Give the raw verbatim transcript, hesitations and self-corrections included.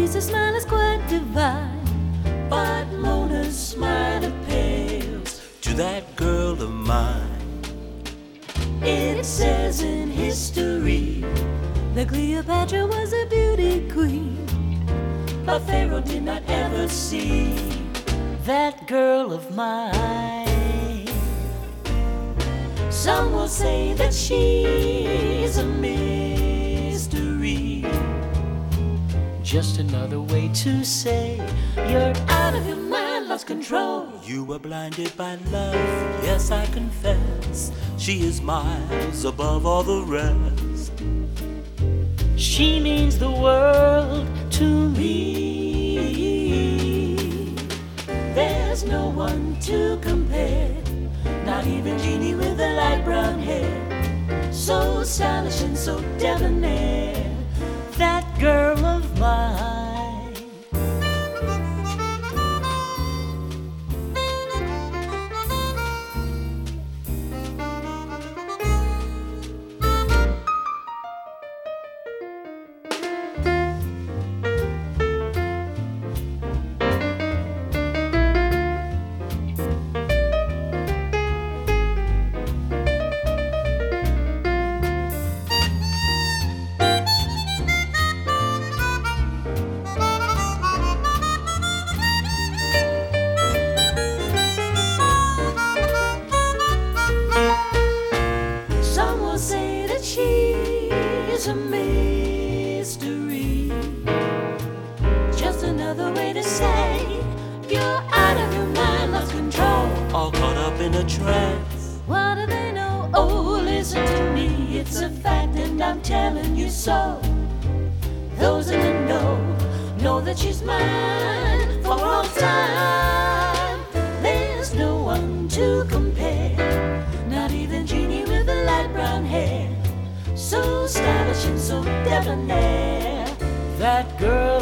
Lisa's smile is quite divine, but Mona's smile appeals to that girl of mine. It says in history that Cleopatra was a beauty queen, but Pharaoh did not ever see that girl of mine. Some will say that she's a mystery, just another way to say you're out of your mind, lost control. You were blinded by love, yes I confess. She is miles above all the rest. She means the world to me. There's no one to compare, not even Jeannie with the light brown hair, so stylish and so debonair, that girl of mine. She's a mystery, just another way to say you're out of your mind, lost control, all caught up in a trance. What do they know? Oh, listen to me, it's a fact and I'm telling you so. Those in the know, know that she's mine for all time. There's no one to compare, not even Jeannie with the light brown hair, so stylish and so debonair, that girl